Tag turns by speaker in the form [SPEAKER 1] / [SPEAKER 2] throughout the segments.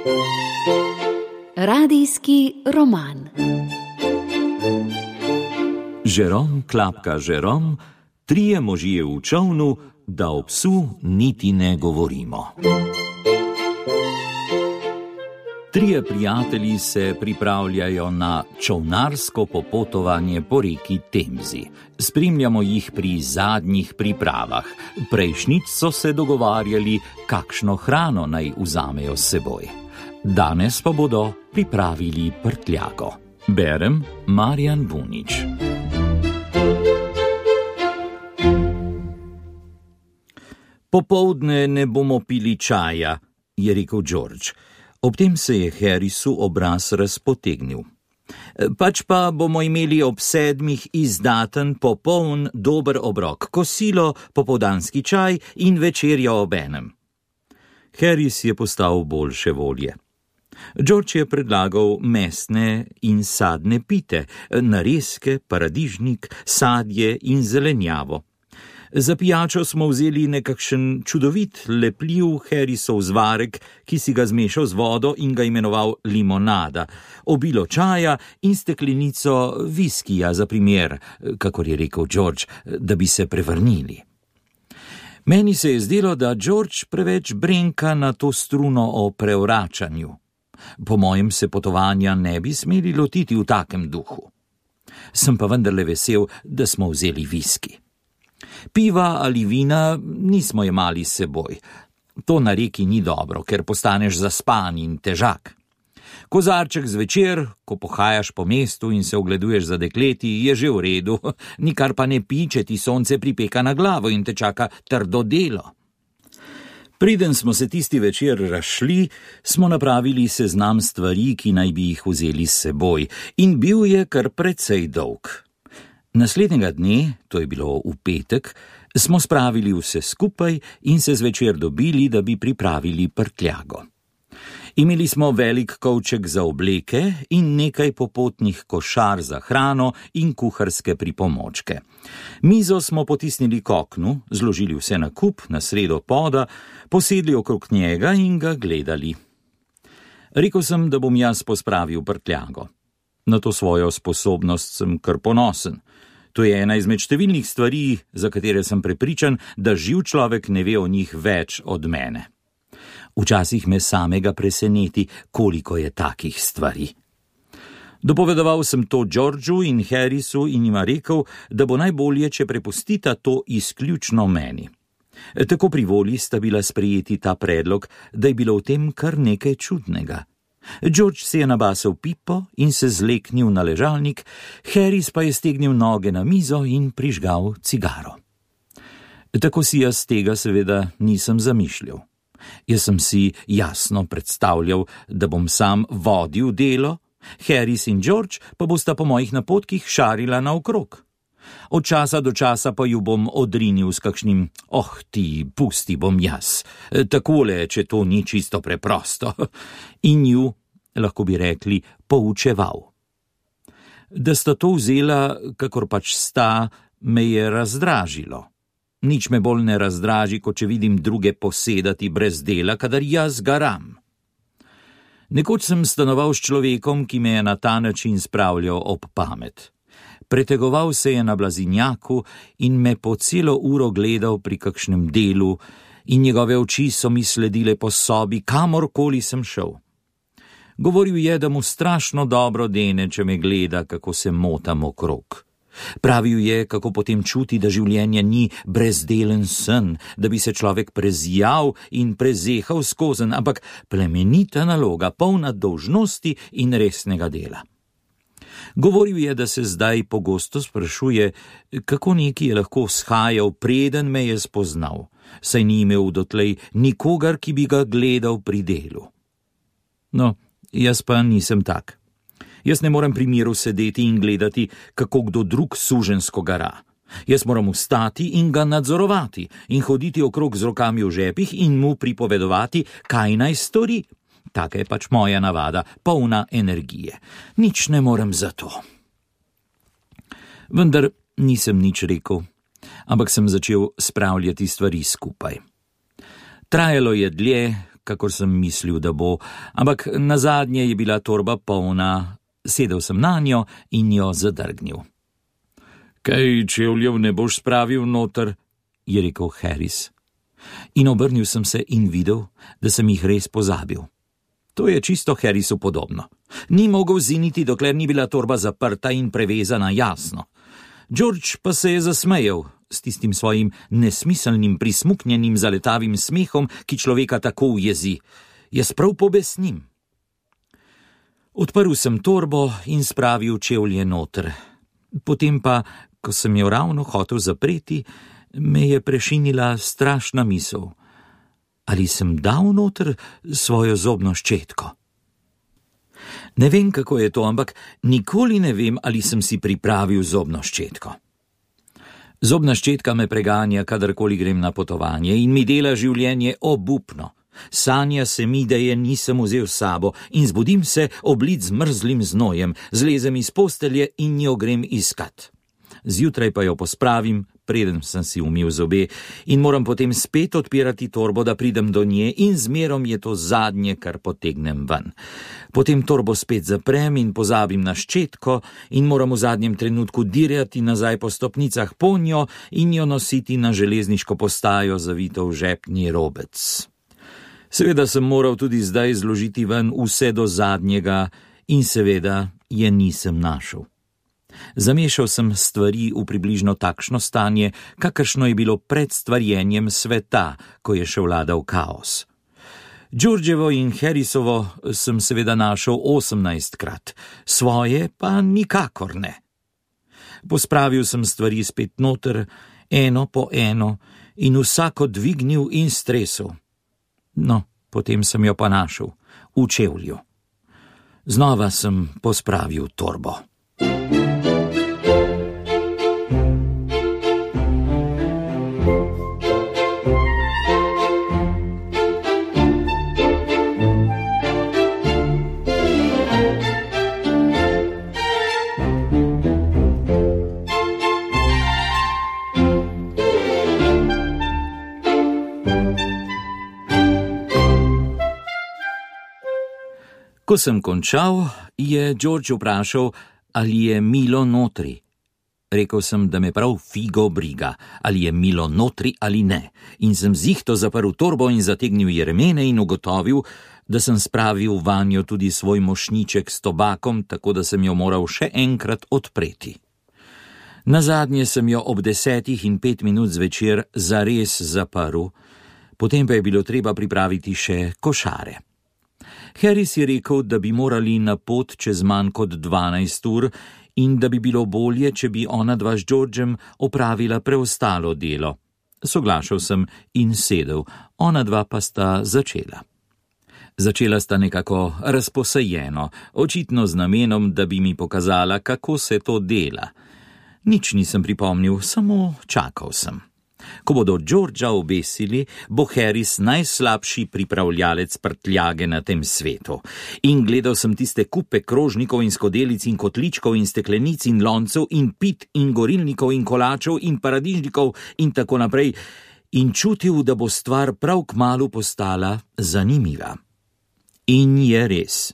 [SPEAKER 1] Radijski roman.
[SPEAKER 2] Žerom klapka Žerom, trije možje v čolnu, da o psu niti ne govorimo. Trije prijatelji se pripravljajo na čolnarsko popotovanje po reki Temzi. Spremljamo jih pri zadnjih pripravah. Prejšnjič so se dogovarjali, kakšno hrano naj vzamejo s seboj. Danes pa bodo pripravili prtljago. Berem Marjan Vunič. Popoldne ne bomo pili čaja, je rekel George. Ob tem se je Harrisu obraz razpotegnil. Pač pa bomo imeli ob 7 izdaten, popoln, dober obrok, kosilo, popoldanski čaj in večerjo ob 1. Harris je postal boljše volje. George je predlagal mesne in sadne pite, narezke, paradižnik, sadje in zelenjavo. Za pijačo smo vzeli nekakšen čudovit, lepljiv Harrisov zvarek, ki si ga zmešal z vodo in ga imenoval limonada, obilo čaja in steklenico viskija za primer, kakor je rekel George, da bi se prevrnili. Meni se je zdelo, da George preveč brenka na to struno o prevračanju. Po mojem se potovanja ne bi smeli lotiti v takem duhu. Sem pa vendarle vesel, da smo vzeli viski. Piva ali vina nismo jemali s seboj. To na reki ni dobro, ker postaneš zaspan in težak. Kozarček zvečer, ko pohajaš po mestu in se ogleduješ za dekleti, je že v redu, nikar pa ne pi, če ti sonce pripeka na glavo in te čaka trdo delo. Preden smo se tisti večer razšli, smo napravili seznam stvari, ki naj bi jih vzeli s seboj, in bil je kar precej dolg. Naslednjega dne, to je bilo v petek, smo spravili vse skupaj in se zvečer dobili, da bi pripravili prtljago. Imeli smo velik kovček za obleke in nekaj popotnih košar za hrano in kuharske pripomočke. Mizo smo potisnili k oknu, zložili vse na kup na sredo poda, posedli okrog njega in ga gledali. Rekel sem, da bom jaz pospravil prtljago. Na to svojo sposobnost sem kar ponosen. To je ena izmed številnih stvari, za katere sem prepričan, da živ človek ne ve o njih več od mene. Včasih me samega preseneti, koliko je takih stvari. Dopovedoval sem to Georgeu in Harrisu in jima rekel, da bo najbolje, če prepustita to izključno meni. Tako pri volji sta bila sprejeti ta predlog, da je bilo v tem kar nekaj čudnega. George si je nabasal pipo in se zleknil na ležalnik, Harris pa je stegnil noge na mizo in prižgal cigaro. Tako si jaz tega seveda nisem zamišljal. Jaz sem si jasno predstavljal, da bom sam vodil delo, Harris in George pa bosta po mojih napotkih šarila naokrog. Od časa do časa pa ju bom odrinil s kakšnim, ti, pusti bom jaz, takole, če to ni čisto preprosto, in ju, lahko bi rekli, poučeval. Da sta to vzela, kakor pač sta, me je razdražilo. Nič me bolj ne razdraži, kot če vidim druge posedati brez dela, kadar jaz garam. Nekoč sem stanoval s človekom, ki me je na ta način spravljal ob pamet. Pretegoval se je na blazinjaku in me po celo uro gledal pri kakšnem delu in njegove oči so mi sledile po sobi, kamorkoli sem šel. Govoril je, da mu strašno dobro dene, če me gleda, kako se motam okrog. Pravil je, kako potem čuti, da življenje ni brezdelen sen, da bi se človek prezjal in prezehal skozen, ampak plemenita naloga, polna dolžnosti in resnega dela. Govoril je, da se zdaj pogosto sprašuje, kako neki je lahko shajal, preden me je spoznal, saj ni imel dotlej nikogar, ki bi ga gledal pri delu. No, jaz pa nisem tak. Jaz ne morem pri miru sedeti in gledati, kako kdo drug suženjsko gara. Jaz moram vstati in ga nadzorovati in hoditi okrog z rokami v žepih in mu pripovedovati, kaj naj stori. Taka je pač moja navada, polna energije. Nič ne morem za to. Vendar nisem nič rekel, ampak sem začel spravljati stvari skupaj. Trajalo je dlje, kakor sem mislil, da bo, ampak nazadnje je bila torba polna, sedel sem nanjo in jo zadrgnil. Kaj čevljev ne boš spravil noter, je rekel Harris. In obrnil sem se in videl, da sem jih res pozabil. To je čisto Harrisu podobno. Ni mogel ziniti, dokler ni bila torba zaprta in prevezana jasno. George pa se je zasmejal s tistim svojim nesmiselnim, prismuknjenim, zaletavim smehom, ki človeka tako ujezi. Jaz prav pobesnim. Odprl sem torbo in spravil čevlje noter. Potem pa, ko sem jo ravno hotel zapreti, me je prešinila strašna misel. Ali sem dal noter svojo zobno ščetko? Ne vem, kako je to, ampak nikoli ne vem, ali sem si pripravil zobno ščetko. Zobna ščetka me preganja, kadarkoli grem na potovanje in mi dela življenje obupno. Sanja se mi, da je nisem vzel s sabo in zbudim se oblit z mrzlim znojem, zlezem iz postelje in jo grem iskat. Zjutraj pa jo pospravim, preden sem si umil zobe, in moram potem spet odpirati torbo, da pridem do nje, in zmerom je to zadnje, kar potegnem ven. Potem torbo spet zaprem in pozabim na ščetko in moram v zadnjem trenutku dirjati nazaj po stopnicah po njo in jo nositi na železniško postajo zavito v žepni robec. Seveda sem moral tudi zdaj zložiti ven vse do zadnjega in seveda je nisem našel. Zamešal sem stvari v približno takšno stanje, kakršno je bilo pred stvarjenjem sveta, ko je še vladal kaos. Georgeovo in Harrisovo sem seveda našel 18-krat, svoje pa nikakor ne. Pospravil sem stvari spet noter, eno po eno, in vsako dvignil in stresel. No, potem sem jo pa našel, v čevlju. Znova sem pospravil torbo. Ko sem končal, je George vprašal, ali je milo notri. Rekel sem, da me prav figo briga, ali je milo notri ali ne, in sem zihto zaprl torbo in zategnil jermene in ugotovil, da sem spravil vanjo tudi svoj mošnjiček s tobakom, tako da sem jo moral še enkrat odpreti. Nazadnje sem jo ob 10:05 zvečer zares zaprl, potem pa je bilo treba pripraviti še košare. Harris je rekel, da bi morali na pot čez manj kot 12 ur in da bi bilo bolje, če bi ona dva z Georgem opravila preostalo delo. Soglašal sem in sedel, ona dva pa sta začela. Začela sta nekako razposajeno, očitno z namenom, da bi mi pokazala, kako se to dela. Nič nisem pripomnil, samo čakal sem. Ko bodo Georgea obesili, bo Harris najslabši pripravljalec prtljage na tem svetu. In gledal sem tiste kupe krožnikov in skodelic in kotličkov in steklenic in loncev in pit in gorilnikov in kolačev in paradižnikov in tako naprej in čutil, da bo stvar prav kmalu postala zanimiva. In je res.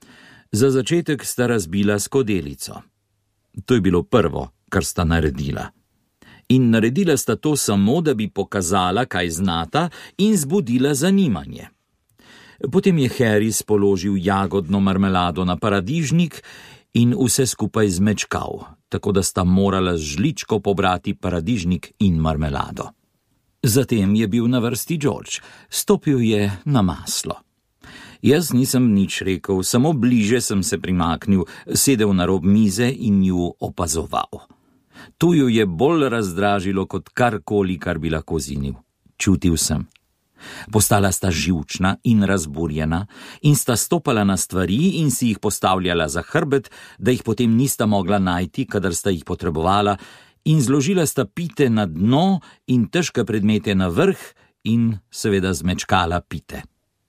[SPEAKER 2] Za začetek sta razbila skodelico. To je bilo prvo, kar sta naredila. In naredila sta to samo, da bi pokazala, kaj znata in zbudila zanimanje. Potem je Harris položil jagodno marmelado na paradižnik in vse skupaj zmečkal, tako da sta morala z žličko pobrati paradižnik in marmelado. Zatem je bil na vrsti George, stopil je na maslo. Jaz nisem nič rekel, samo bliže sem se primaknil, sedel na rob mize in ju opazoval. To ju je bolj razdražilo kot karkoli, kar bi lahko zinil. Čutil sem. Postala sta živčna in razburjena in sta stopala na stvari in si jih postavljala za hrbet, da jih potem nista mogla najti, kadar sta jih potrebovala, in zložila sta pite na dno in težke predmete na vrh in seveda zmečkala pite.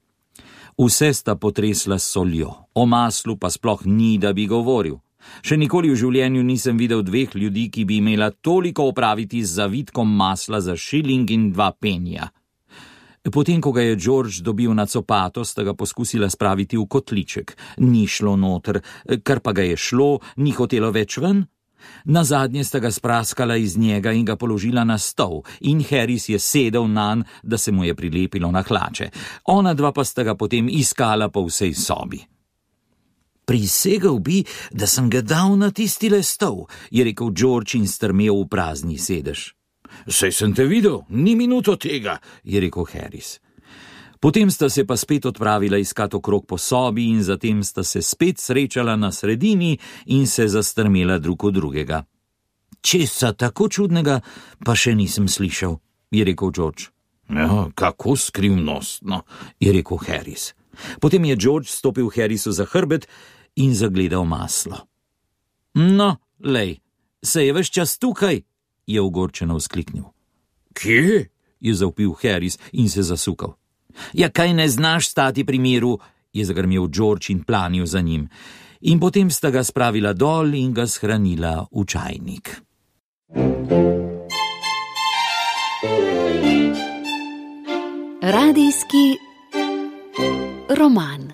[SPEAKER 2] Vse sta potresla s soljo, o maslu pa sploh ni, da bi govoril. Še nikoli v življenju nisem videl dveh ljudi, ki bi imela toliko opraviti z zavitkom masla za šiling in 2 penija. Potem, ko ga je George dobil na copato, sta ga poskusila spraviti v kotliček. Ni šlo noter, kar pa ga je šlo, ni hotelo več ven. Nazadnje sta ga spraskala iz njega in ga položila na stol in Harris je sedel nanj, da se mu je prilepilo na hlače. Ona dva pa sta ga potem iskala po vsej sobi. Prisegel bi, da sem ga dal na tistile stol, je rekel George in strmel v prazni sedež. Saj sem te videl, ni minuto tega, je rekel Harris. Potem sta se pa spet odpravila iskat okrog po sobi in zatem sta se spet srečala na sredini in se zastrmela drug od drugega. Česa tako čudnega pa še nisem slišal, je rekel George. Ja, kako skrivnostno, je rekel Harris. Potem je George stopil Harrisu za hrbet in zagledal maslo. No, lej, se je ves čas tukaj, je ogorčeno vzkliknil. Kje? Je zavpil Harris in se zasukal. Ja, kaj ne znaš stati pri miru, je zagrmel George in planil za njim. In potem sta ga spravila dol in ga shranila v čajnik.
[SPEAKER 1] Radijski roman.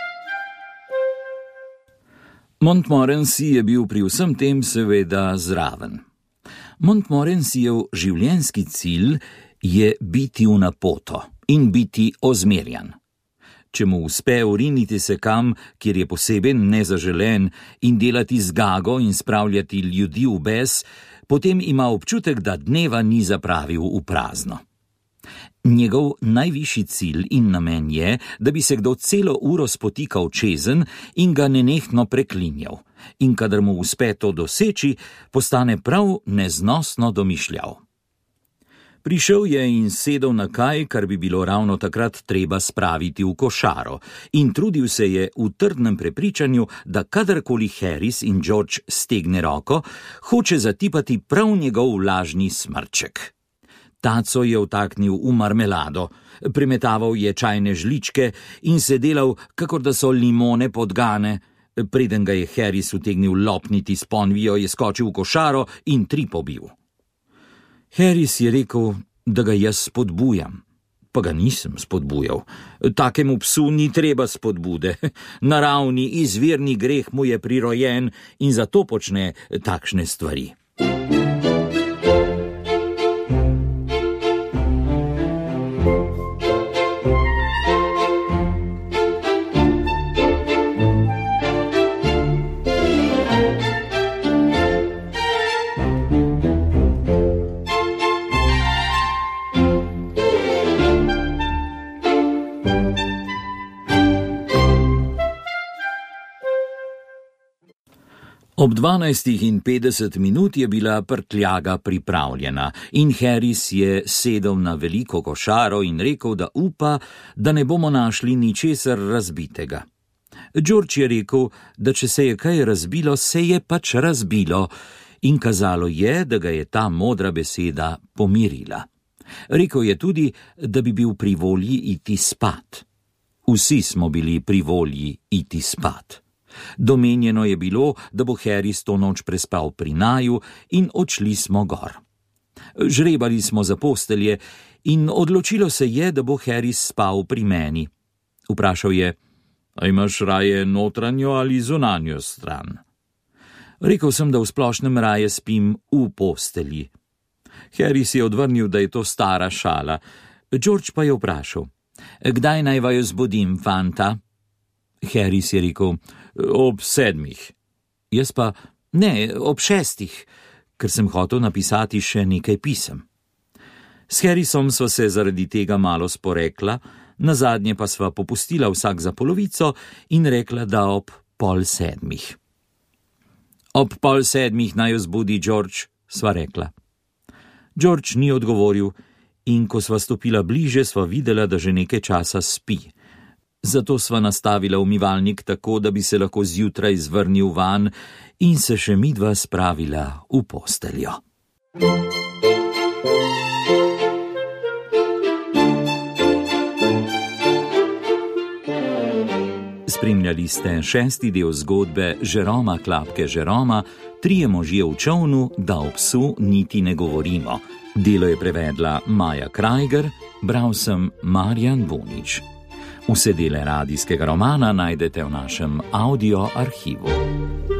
[SPEAKER 2] Montmorency je bil pri vsem tem seveda zraven. Montmorencyjev življenjski cilj je biti v napoto in biti ozmerjan. Če mu uspe uriniti se kam, kjer je posebej nezaželen, in delati zgago in spravljati ljudi v bes, potem ima občutek, da dneva ni zapravil v prazno. Njegov najvišji cilj in namen je, da bi se kdo celo uro spotikal čezenj in ga nenehno preklinjal. In kadar mu uspe to doseči, postane prav neznosno domišljav. Prišel je in sedel na kaj, kar bi bilo ravno takrat treba spraviti v košaro, in trudil se je v trdnem prepričanju, da kadarkoli Harris in George stegne roko, hoče zatipati prav njegov vlažni smrček. Taco je vtaknil v marmelado, premetaval je čajne žličke in se delal, kakor da so limone podgane. Preden ga je Harris utegnil lopniti s ponvijo, je skočil v košaro in 3 pobil. Harris je rekel, da ga jaz spodbujam. Pa ga nisem spodbujal. Takemu psu ni treba spodbude. Naravni, izvirni greh mu je prirojen in zato počne takšne stvari. Ob 12:50 je bila prtljaga pripravljena in Harris je sedel na veliko košaro in rekel, da upa, da ne bomo našli ničesar razbitega. George je rekel, da če se je kaj razbilo, se je pač razbilo in kazalo je, da ga je ta modra beseda pomirila. Rekel je tudi, da bi bil pri volji iti spat. Vsi smo bili pri volji iti spat. Domenjeno je bilo, da bo Harris to noč prespal pri naju in odšli smo gor. Žrebali smo za postelje in odločilo se je, da bo Harris spal pri meni. Vprašal je, a imaš raje notranjo ali zunanjo stran? Rekel sem, da v splošnem raje spim v postelji. Harris je odvrnil, da je to stara šala. George pa je vprašal, kdaj naj vaju zbudim, fanta? Harris je rekel, ob 7. Jaz pa, ne, ob 6, ker sem hotel napisati še nekaj pisem. S Harrisom sva se zaradi tega malo sporekla, nazadnje pa sva popustila vsak za polovico in rekla, da ob 6:30. Ob 6:30 naj jo zbudi George, sva rekla. George ni odgovoril in ko sva stopila bliže, sva videla, da že nekaj časa spi. Zato sva nastavila umivalnik tako, da bi se lahko zjutraj zvrnil van in se še midva spravila v posteljo. Spremljali ste 6. del zgodbe Jeroma Klapke Jeroma, 3 možje v čolnu, da o psu niti ne govorimo. Delo je prevedla Maja Krajger, Bral sem Marjan Bunič. Vse dele radijskega romana najdete v našem audio arhivu.